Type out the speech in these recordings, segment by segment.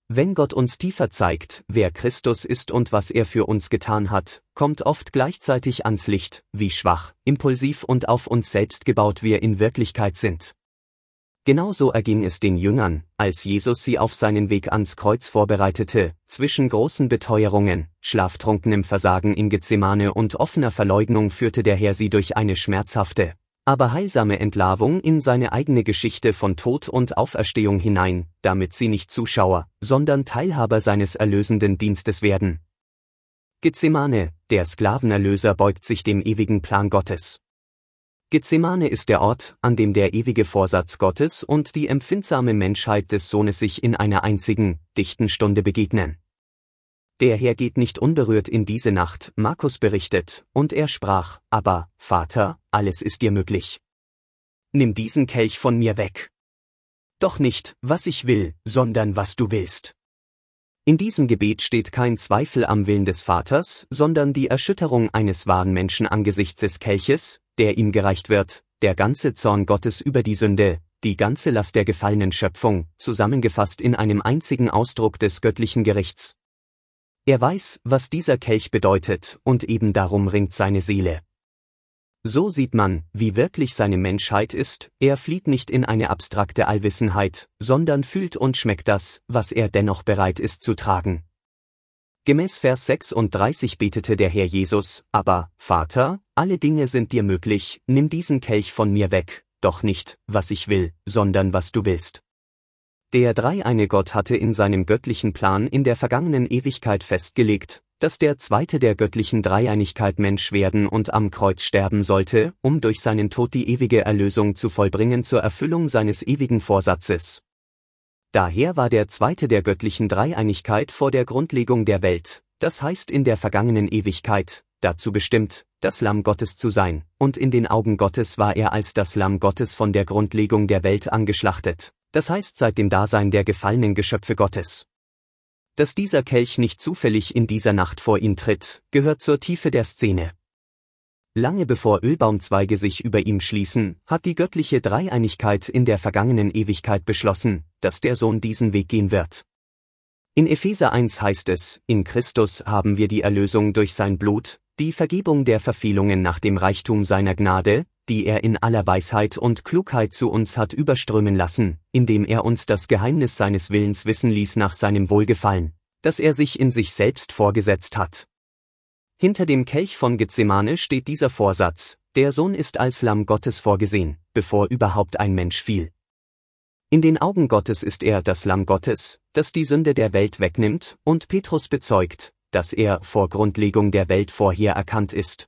Wenn Gott uns tiefer zeigt, wer Christus ist und was er für uns getan hat, kommt oft gleichzeitig ans Licht, wie schwach, impulsiv und auf uns selbst gebaut wir in Wirklichkeit sind. Genauso erging es den Jüngern, als Jesus sie auf seinen Weg ans Kreuz vorbereitete, zwischen großen Beteuerungen, schlaftrunkenem Versagen in Gethsemane und offener Verleugnung führte der Herr sie durch eine schmerzhafte, aber heilsame Entlarvung in seine eigene Geschichte von Tod und Auferstehung hinein, damit sie nicht Zuschauer, sondern Teilhaber seines erlösenden Dienstes werden. Gethsemane, der Sklavenerlöser beugt sich dem ewigen Plan Gottes. Gethsemane ist der Ort, an dem der ewige Vorsatz Gottes und die empfindsame Menschheit des Sohnes sich in einer einzigen, dichten Stunde begegnen. Der Herr geht nicht unberührt in diese Nacht, Markus berichtet, und er sprach, aber, Vater, alles ist dir möglich. Nimm diesen Kelch von mir weg. Doch nicht, was ich will, sondern was du willst. In diesem Gebet steht kein Zweifel am Willen des Vaters, sondern die Erschütterung eines wahren Menschen angesichts des Kelches, der ihm gereicht wird, der ganze Zorn Gottes über die Sünde, die ganze Last der gefallenen Schöpfung, zusammengefasst in einem einzigen Ausdruck des göttlichen Gerichts. Er weiß, was dieser Kelch bedeutet, und eben darum ringt seine Seele. So sieht man, wie wirklich seine Menschheit ist, er flieht nicht in eine abstrakte Allwissenheit, sondern fühlt und schmeckt das, was er dennoch bereit ist zu tragen. Gemäß Vers 36 betete der Herr Jesus, aber, Vater, alle Dinge sind dir möglich, nimm diesen Kelch von mir weg, doch nicht, was ich will, sondern was du willst. Der dreieine Gott hatte in seinem göttlichen Plan in der vergangenen Ewigkeit festgelegt, dass der Zweite der göttlichen Dreieinigkeit Mensch werden und am Kreuz sterben sollte, um durch seinen Tod die ewige Erlösung zu vollbringen zur Erfüllung seines ewigen Vorsatzes. Daher war der Zweite der göttlichen Dreieinigkeit vor der Grundlegung der Welt, das heißt in der vergangenen Ewigkeit, dazu bestimmt, das Lamm Gottes zu sein, und in den Augen Gottes war er als das Lamm Gottes von der Grundlegung der Welt angeschlachtet, das heißt seit dem Dasein der gefallenen Geschöpfe Gottes. Dass dieser Kelch nicht zufällig in dieser Nacht vor ihn tritt, gehört zur Tiefe der Szene. Lange bevor Ölbaumzweige sich über ihm schließen, hat die göttliche Dreieinigkeit in der vergangenen Ewigkeit beschlossen, dass der Sohn diesen Weg gehen wird. In Epheser 1 heißt es, in Christus haben wir die Erlösung durch sein Blut, die Vergebung der Verfehlungen nach dem Reichtum seiner Gnade, die er in aller Weisheit und Klugheit zu uns hat überströmen lassen, indem er uns das Geheimnis seines Willens wissen ließ nach seinem Wohlgefallen, das er sich in sich selbst vorgesetzt hat. Hinter dem Kelch von Gethsemane steht dieser Vorsatz, der Sohn ist als Lamm Gottes vorgesehen, bevor überhaupt ein Mensch fiel. In den Augen Gottes ist er das Lamm Gottes, das die Sünde der Welt wegnimmt, und Petrus bezeugt, dass er vor Grundlegung der Welt vorher erkannt ist.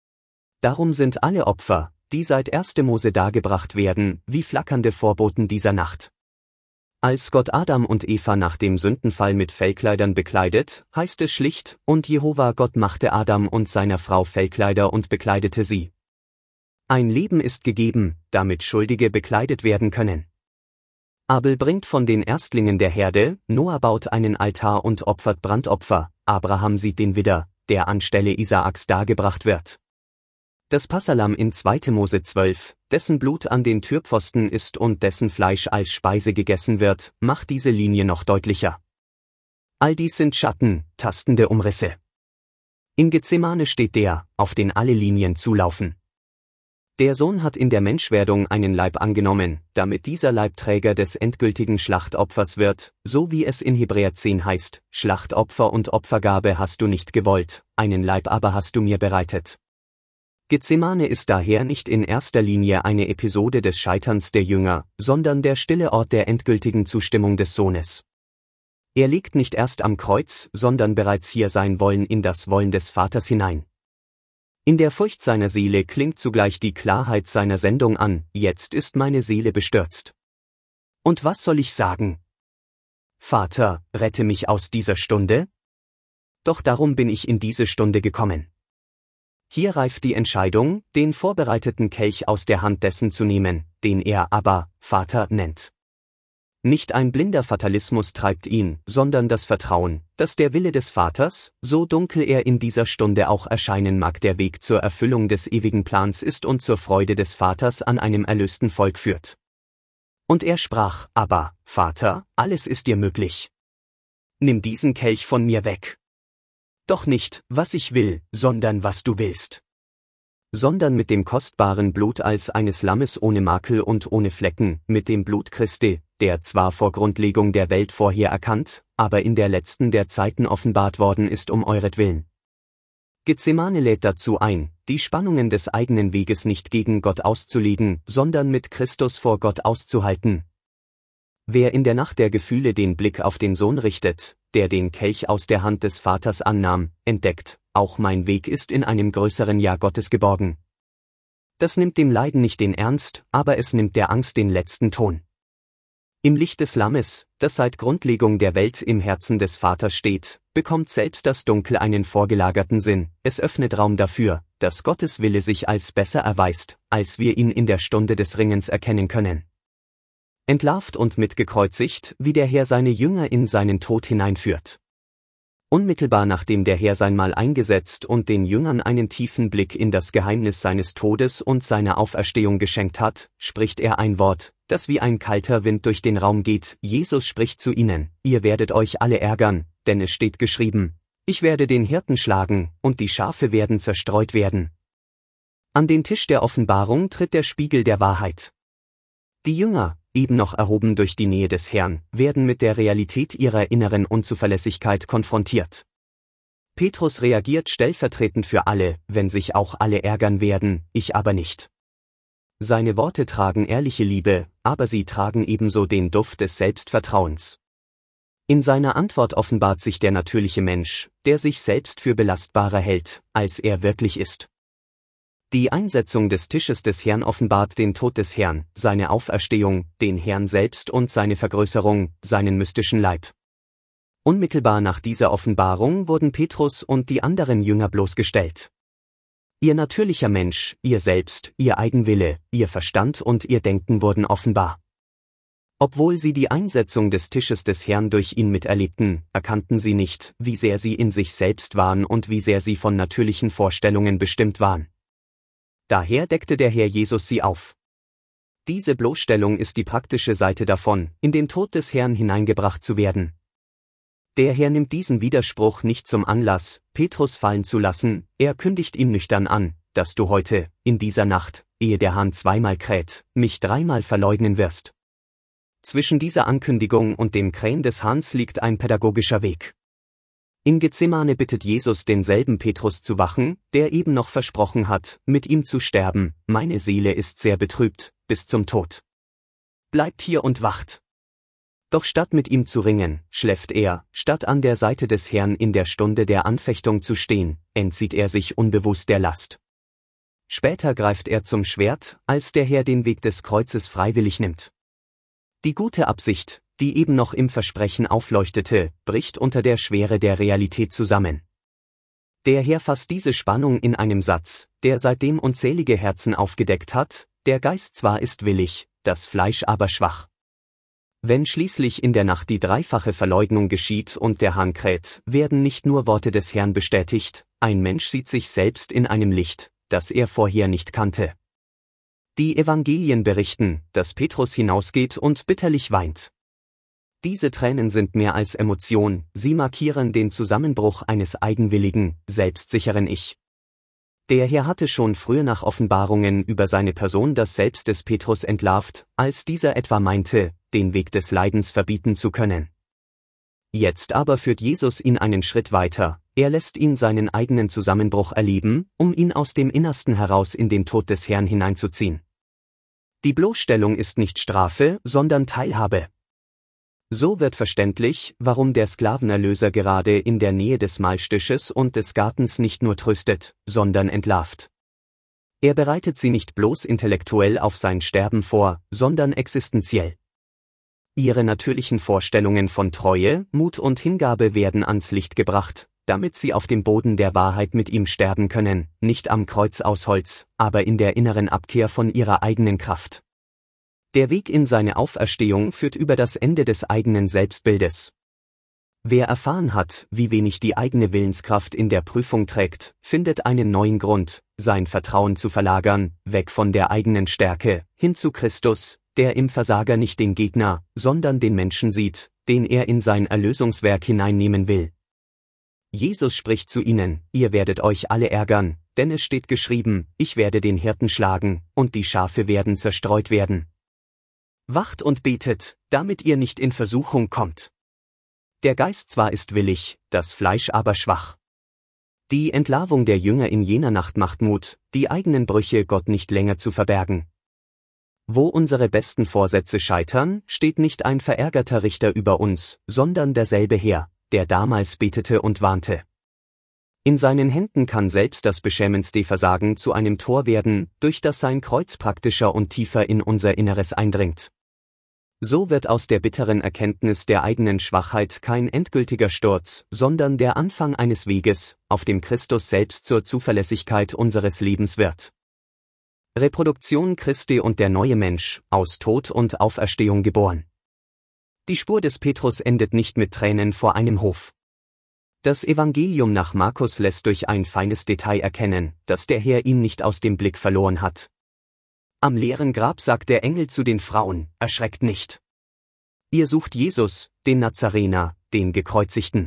Darum sind alle Opfer, die seit 1. Mose dargebracht werden, wie flackernde Vorboten dieser Nacht. Als Gott Adam und Eva nach dem Sündenfall mit Fellkleidern bekleidet, heißt es schlicht, und Jehova Gott machte Adam und seiner Frau Fellkleider und bekleidete sie. Ein Leben ist gegeben, damit Schuldige bekleidet werden können. Abel bringt von den Erstlingen der Herde, Noah baut einen Altar und opfert Brandopfer, Abraham sieht den Widder, der anstelle Isaaks dargebracht wird. Das Passahlamm in 2. Mose 12, dessen Blut an den Türpfosten ist und dessen Fleisch als Speise gegessen wird, macht diese Linie noch deutlicher. All dies sind Schatten, tastende Umrisse. In Gethsemane steht der, auf den alle Linien zulaufen. Der Sohn hat in der Menschwerdung einen Leib angenommen, damit dieser Leib Träger des endgültigen Schlachtopfers wird, so wie es in Hebräer 10 heißt, Schlachtopfer und Opfergabe hast du nicht gewollt, einen Leib aber hast du mir bereitet. Gethsemane ist daher nicht in erster Linie eine Episode des Scheiterns der Jünger, sondern der stille Ort der endgültigen Zustimmung des Sohnes. Er legt nicht erst am Kreuz, sondern bereits hier sein Wollen in das Wollen des Vaters hinein. In der Furcht seiner Seele klingt zugleich die Klarheit seiner Sendung an, jetzt ist meine Seele bestürzt. Und was soll ich sagen? Vater, rette mich aus dieser Stunde? Doch darum bin ich in diese Stunde gekommen. Hier reift die Entscheidung, den vorbereiteten Kelch aus der Hand dessen zu nehmen, den er aber Vater nennt. Nicht ein blinder Fatalismus treibt ihn, sondern das Vertrauen, dass der Wille des Vaters, so dunkel er in dieser Stunde auch erscheinen mag, der Weg zur Erfüllung des ewigen Plans ist und zur Freude des Vaters an einem erlösten Volk führt. Und er sprach, aber, Vater, alles ist dir möglich. nimm diesen Kelch von mir weg. Doch nicht, was ich will, sondern was du willst. Sondern mit dem kostbaren Blut als eines Lammes ohne Makel und ohne Flecken, mit dem Blut Christi, der zwar vor Grundlegung der Welt vorher erkannt, aber in der letzten der Zeiten offenbart worden ist euretwillen. Gethsemane lädt dazu ein, die Spannungen des eigenen Weges nicht gegen Gott auszulegen, sondern mit Christus vor Gott auszuhalten. Wer in der Nacht der Gefühle den Blick auf den Sohn richtet, der den Kelch aus der Hand des Vaters annahm, entdeckt, auch mein Weg ist in einem größeren Ja Gottes geborgen. Das nimmt dem Leiden nicht den Ernst, aber es nimmt der Angst den letzten Ton. Im Licht des Lammes, das seit Grundlegung der Welt im Herzen des Vaters steht, bekommt selbst das Dunkel einen vorgelagerten Sinn, es öffnet Raum dafür, dass Gottes Wille sich als besser erweist, als wir ihn in der Stunde des Ringens erkennen können. Entlarvt und mitgekreuzigt, wie der Herr seine Jünger in seinen Tod hineinführt. Unmittelbar nachdem der Herr sein Mahl eingesetzt und den Jüngern einen tiefen Blick in das Geheimnis seines Todes und seiner Auferstehung geschenkt hat, spricht er ein Wort, das wie ein kalter Wind durch den Raum geht. Jesus spricht zu ihnen: Ihr werdet euch alle ärgern, denn es steht geschrieben: Ich werde den Hirten schlagen, und die Schafe werden zerstreut werden. An den Tisch der Offenbarung tritt der Spiegel der Wahrheit. Die Jünger, eben noch erhoben durch die Nähe des Herrn, werden mit der Realität ihrer inneren Unzuverlässigkeit konfrontiert. Petrus reagiert stellvertretend für alle, wenn sich auch alle ärgern werden, ich aber nicht. Seine Worte tragen ehrliche Liebe, aber sie tragen ebenso den Duft des Selbstvertrauens. In seiner Antwort offenbart sich der natürliche Mensch, der sich selbst für belastbarer hält, als er wirklich ist. Die Einsetzung des Tisches des Herrn offenbart den Tod des Herrn, seine Auferstehung, den Herrn selbst und seine Vergrößerung, seinen mystischen Leib. Unmittelbar nach dieser Offenbarung wurden Petrus und die anderen Jünger bloßgestellt. Ihr natürlicher Mensch, ihr Selbst, ihr Eigenwille, ihr Verstand und ihr Denken wurden offenbar. Obwohl sie die Einsetzung des Tisches des Herrn durch ihn miterlebten, erkannten sie nicht, wie sehr sie in sich selbst waren und wie sehr sie von natürlichen Vorstellungen bestimmt waren. Daher deckte der Herr Jesus sie auf. Diese Bloßstellung ist die praktische Seite davon, in den Tod des Herrn hineingebracht zu werden. Der Herr nimmt diesen Widerspruch nicht zum Anlass, Petrus fallen zu lassen, er kündigt ihm nüchtern an, dass du heute, in dieser Nacht, ehe der Hahn zweimal kräht, mich dreimal verleugnen wirst. Zwischen dieser Ankündigung und dem Krähen des Hahns liegt ein pädagogischer Weg. In Gethsemane bittet Jesus denselben Petrus zu wachen, der eben noch versprochen hat, mit ihm zu sterben: Meine Seele ist sehr betrübt, bis zum Tod. Bleibt hier und wacht. Doch statt mit ihm zu ringen, schläft er, statt an der Seite des Herrn in der Stunde der Anfechtung zu stehen, entzieht er sich unbewusst der Last. Später greift er zum Schwert, als der Herr den Weg des Kreuzes freiwillig nimmt. Die gute Absicht, die eben noch im Versprechen aufleuchtete, bricht unter der Schwere der Realität zusammen. Der Herr fasst diese Spannung in einem Satz, der seitdem unzählige Herzen aufgedeckt hat: Der Geist zwar ist willig, das Fleisch aber schwach. Wenn schließlich in der Nacht die dreifache Verleugnung geschieht und der Hahn kräht, werden nicht nur Worte des Herrn bestätigt, ein Mensch sieht sich selbst in einem Licht, das er vorher nicht kannte. Die Evangelien berichten, dass Petrus hinausgeht und bitterlich weint. Diese Tränen sind mehr als Emotion, sie markieren den Zusammenbruch eines eigenwilligen, selbstsicheren Ich. Der Herr hatte schon früher nach Offenbarungen über seine Person das Selbst des Petrus entlarvt, als dieser etwa meinte, den Weg des Leidens verbieten zu können. Jetzt aber führt Jesus ihn einen Schritt weiter, er lässt ihn seinen eigenen Zusammenbruch erleben, um ihn aus dem Innersten heraus in den Tod des Herrn hineinzuziehen. Die Bloßstellung ist nicht Strafe, sondern Teilhabe. So wird verständlich, warum der Sklavenerlöser gerade in der Nähe des Mahlstisches und des Gartens nicht nur tröstet, sondern entlarvt. Er bereitet sie nicht bloß intellektuell auf sein Sterben vor, sondern existenziell. Ihre natürlichen Vorstellungen von Treue, Mut und Hingabe werden ans Licht gebracht, damit sie auf dem Boden der Wahrheit mit ihm sterben können, nicht am Kreuz aus Holz, aber in der inneren Abkehr von ihrer eigenen Kraft. Der Weg in seine Auferstehung führt über das Ende des eigenen Selbstbildes. Wer erfahren hat, wie wenig die eigene Willenskraft in der Prüfung trägt, findet einen neuen Grund, sein Vertrauen zu verlagern, weg von der eigenen Stärke, hin zu Christus, der im Versager nicht den Gegner, sondern den Menschen sieht, den er in sein Erlösungswerk hineinnehmen will. Jesus spricht zu ihnen: Ihr werdet euch alle ärgern, denn es steht geschrieben: Ich werde den Hirten schlagen, und die Schafe werden zerstreut werden. Wacht und betet, damit ihr nicht in Versuchung kommt. Der Geist zwar ist willig, das Fleisch aber schwach. Die Entlarvung der Jünger in jener Nacht macht Mut, die eigenen Brüche Gott nicht länger zu verbergen. Wo unsere besten Vorsätze scheitern, steht nicht ein verärgerter Richter über uns, sondern derselbe Herr, der damals betete und warnte. In seinen Händen kann selbst das beschämendste Versagen zu einem Tor werden, durch das sein Kreuz praktischer und tiefer in unser Inneres eindringt. So wird aus der bitteren Erkenntnis der eigenen Schwachheit kein endgültiger Sturz, sondern der Anfang eines Weges, auf dem Christus selbst zur Zuverlässigkeit unseres Lebens wird. Reproduktion Christi und der neue Mensch, aus Tod und Auferstehung geboren. Die Spur des Petrus endet nicht mit Tränen vor einem Hof. Das Evangelium nach Markus lässt durch ein feines Detail erkennen, dass der Herr ihn nicht aus dem Blick verloren hat. Am leeren Grab sagt der Engel zu den Frauen: Erschreckt nicht. Ihr sucht Jesus, den Nazarener, den Gekreuzigten.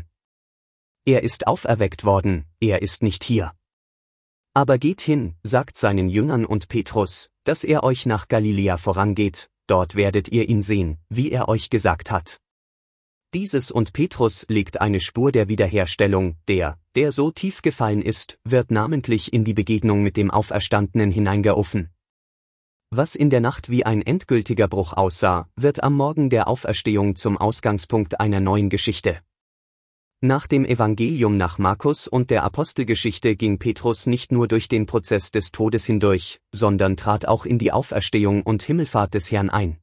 Er ist auferweckt worden, er ist nicht hier. Aber geht hin, sagt seinen Jüngern und Petrus, dass er euch nach Galiläa vorangeht, dort werdet ihr ihn sehen, wie er euch gesagt hat. Dieses und Petrus legt eine Spur der Wiederherstellung, der so tief gefallen ist, wird namentlich in die Begegnung mit dem Auferstandenen hineingerufen. Was in der Nacht wie ein endgültiger Bruch aussah, wird am Morgen der Auferstehung zum Ausgangspunkt einer neuen Geschichte. Nach dem Evangelium nach Markus und der Apostelgeschichte ging Petrus nicht nur durch den Prozess des Todes hindurch, sondern trat auch in die Auferstehung und Himmelfahrt des Herrn ein.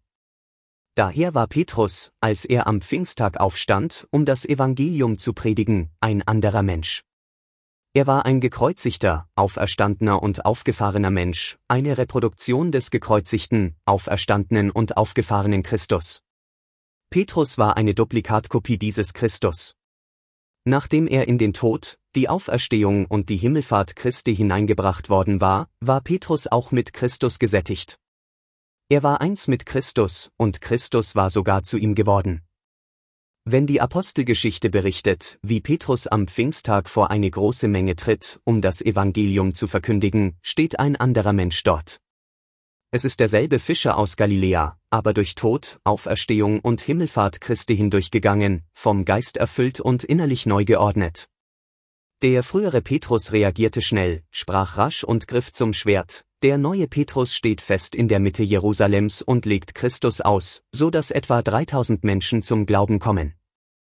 Daher war Petrus, als er am Pfingsttag aufstand, um das Evangelium zu predigen, ein anderer Mensch. Er war ein gekreuzigter, auferstandener und aufgefahrener Mensch, eine Reproduktion des gekreuzigten, auferstandenen und aufgefahrenen Christus. Petrus war eine Duplikatkopie dieses Christus. Nachdem er in den Tod, die Auferstehung und die Himmelfahrt Christi hineingebracht worden war, war Petrus auch mit Christus gesättigt. Er war eins mit Christus, und Christus war sogar zu ihm geworden. Wenn die Apostelgeschichte berichtet, wie Petrus am Pfingsttag vor eine große Menge tritt, um das Evangelium zu verkündigen, steht ein anderer Mensch dort. Es ist derselbe Fischer aus Galiläa, aber durch Tod, Auferstehung und Himmelfahrt Christi hindurchgegangen, vom Geist erfüllt und innerlich neu geordnet. Der frühere Petrus reagierte schnell, sprach rasch und griff zum Schwert. Der neue Petrus steht fest in der Mitte Jerusalems und legt Christus aus, so dass etwa 3000 Menschen zum Glauben kommen.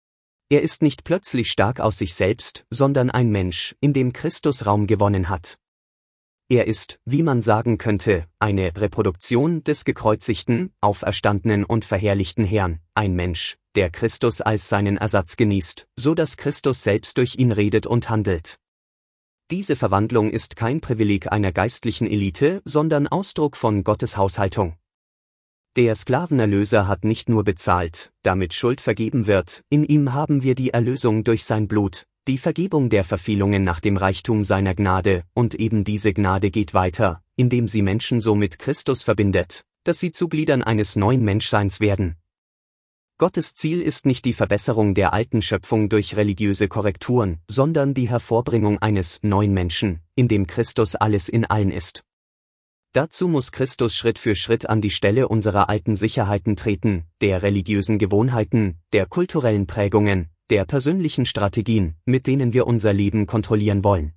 Er ist nicht plötzlich stark aus sich selbst, sondern ein Mensch, in dem Christus Raum gewonnen hat. Er ist, wie man sagen könnte, eine Reproduktion des gekreuzigten, auferstandenen und verherrlichten Herrn, ein Mensch, der Christus als seinen Ersatz genießt, so dass Christus selbst durch ihn redet und handelt. Diese Verwandlung ist kein Privileg einer geistlichen Elite, sondern Ausdruck von Gottes Haushaltung. Der Sklavenerlöser hat nicht nur bezahlt, damit Schuld vergeben wird, in ihm haben wir die Erlösung durch sein Blut, die Vergebung der Verfehlungen nach dem Reichtum seiner Gnade, und eben diese Gnade geht weiter, indem sie Menschen so mit Christus verbindet, dass sie zu Gliedern eines neuen Menschseins werden. Gottes Ziel ist nicht die Verbesserung der alten Schöpfung durch religiöse Korrekturen, sondern die Hervorbringung eines neuen Menschen, in dem Christus alles in allen ist. Dazu muss Christus Schritt für Schritt an die Stelle unserer alten Sicherheiten treten, der religiösen Gewohnheiten, der kulturellen Prägungen, der persönlichen Strategien, mit denen wir unser Leben kontrollieren wollen.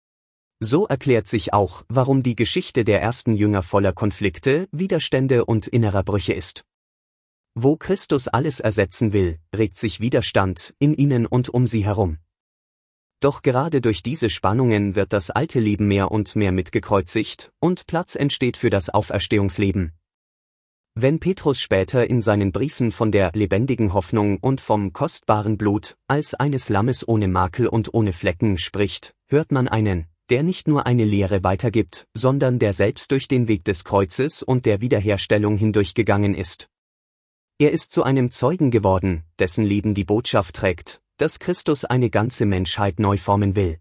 So erklärt sich auch, warum die Geschichte der ersten Jünger voller Konflikte, Widerstände und innerer Brüche ist. Wo Christus alles ersetzen will, regt sich Widerstand in ihnen und um sie herum. Doch gerade durch diese Spannungen wird das alte Leben mehr und mehr mitgekreuzigt, und Platz entsteht für das Auferstehungsleben. Wenn Petrus später in seinen Briefen von der lebendigen Hoffnung und vom kostbaren Blut, als eines Lammes ohne Makel und ohne Flecken spricht, hört man einen, der nicht nur eine Lehre weitergibt, sondern der selbst durch den Weg des Kreuzes und der Wiederherstellung hindurchgegangen ist. Er ist zu einem Zeugen geworden, dessen Leben die Botschaft trägt, dass Christus eine ganze Menschheit neu formen will.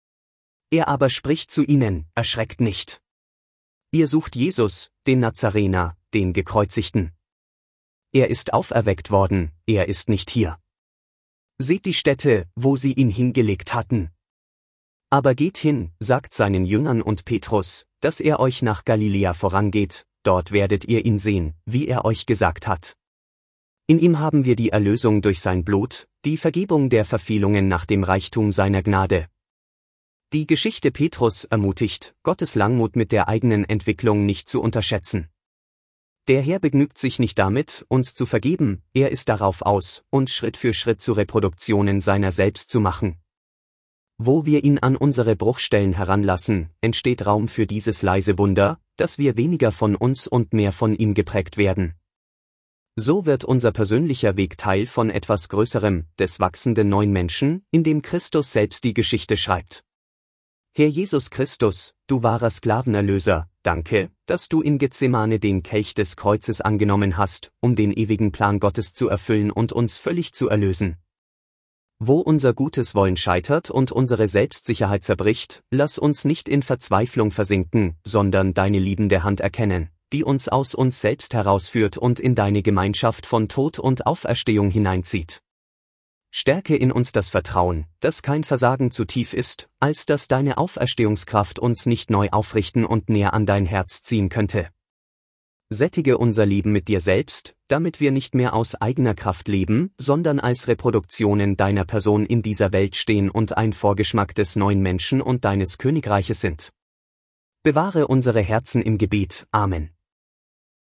Er aber spricht zu ihnen: Erschreckt nicht. Ihr sucht Jesus, den Nazarener, den Gekreuzigten. Er ist auferweckt worden, er ist nicht hier. Seht die Stätte, wo sie ihn hingelegt hatten. Aber geht hin, sagt seinen Jüngern und Petrus, dass er euch nach Galiläa vorangeht, dort werdet ihr ihn sehen, wie er euch gesagt hat. In ihm haben wir die Erlösung durch sein Blut, die Vergebung der Verfehlungen nach dem Reichtum seiner Gnade. Die Geschichte Petrus ermutigt, Gottes Langmut mit der eigenen Entwicklung nicht zu unterschätzen. Der Herr begnügt sich nicht damit, uns zu vergeben, er ist darauf aus, uns Schritt für Schritt zu Reproduktionen seiner selbst zu machen. Wo wir ihn an unsere Bruchstellen heranlassen, entsteht Raum für dieses leise Wunder, dass wir weniger von uns und mehr von ihm geprägt werden. So wird unser persönlicher Weg Teil von etwas Größerem, des wachsenden neuen Menschen, in dem Christus selbst die Geschichte schreibt. Herr Jesus Christus, du wahrer Sklavenerlöser, danke, dass du in Gethsemane den Kelch des Kreuzes angenommen hast, um den ewigen Plan Gottes zu erfüllen und uns völlig zu erlösen. Wo unser gutes Wollen scheitert und unsere Selbstsicherheit zerbricht, lass uns nicht in Verzweiflung versinken, sondern deine liebende Hand erkennen, die uns aus uns selbst herausführt und in deine Gemeinschaft von Tod und Auferstehung hineinzieht. Stärke in uns das Vertrauen, dass kein Versagen zu tief ist, als dass deine Auferstehungskraft uns nicht neu aufrichten und näher an dein Herz ziehen könnte. Sättige unser Leben mit dir selbst, damit wir nicht mehr aus eigener Kraft leben, sondern als Reproduktionen deiner Person in dieser Welt stehen und ein Vorgeschmack des neuen Menschen und deines Königreiches sind. Bewahre unsere Herzen im Gebet. Amen.